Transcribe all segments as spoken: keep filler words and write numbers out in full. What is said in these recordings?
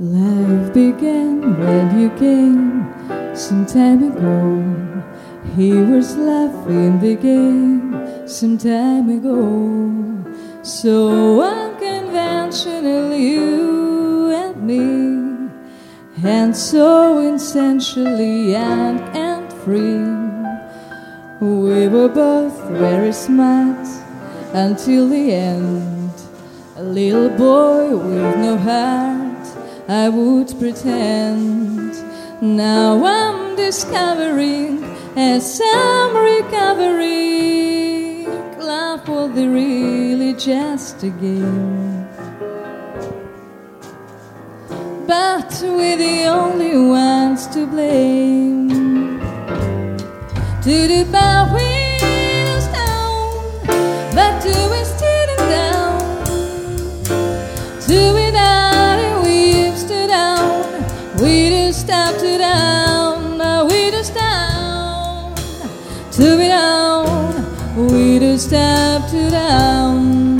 Life began when you came some time ago. He was laughing the game some time ago. So unconventional, you and me, and so essentially young and free. We were both very smart until the end. A little boy with no heart, I would pretend. Now I'm discovering, as I'm recovering, love was really just a game. But we're the only ones to blame. To the bar we was down, but to we stood down. To without it we stood down. We just stopped to down. We just down. To without we just stopped to down.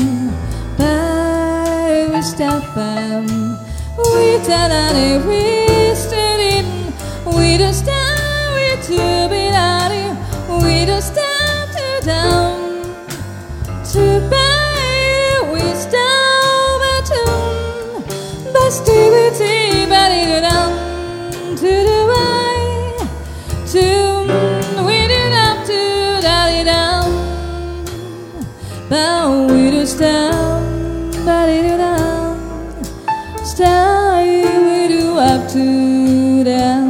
But we stopped and we done it. We stood in. We just down. We to without it. We just stop to down to buy we stop a tune but still we see but it down to the way to we did up to die down but we just down but it down stay we do up to down.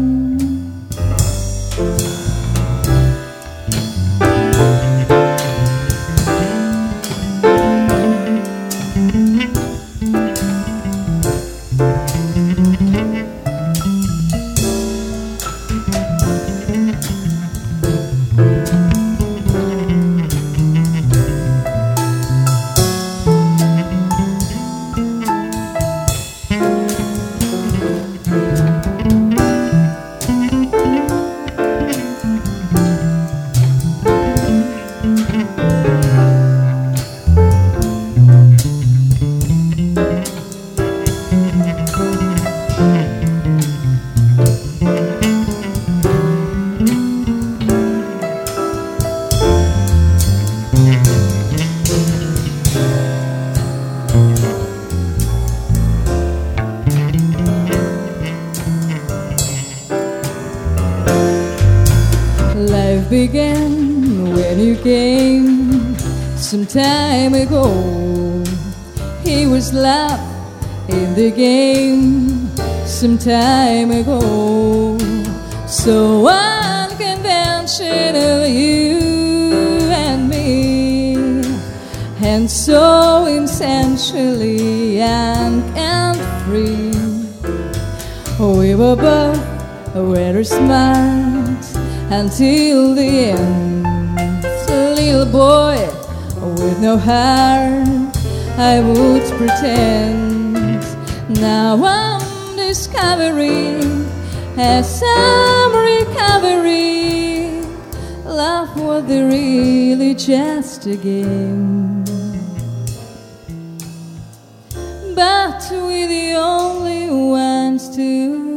Life began when you came some time ago. He was love in the game some time ago. So unconventional, you and me, and so essentially young and free. We were both very smart until the end. A little boy with no heart, I would pretend. Now I'm discovering, as I'm recovering, love was really just a game. But we're the only ones to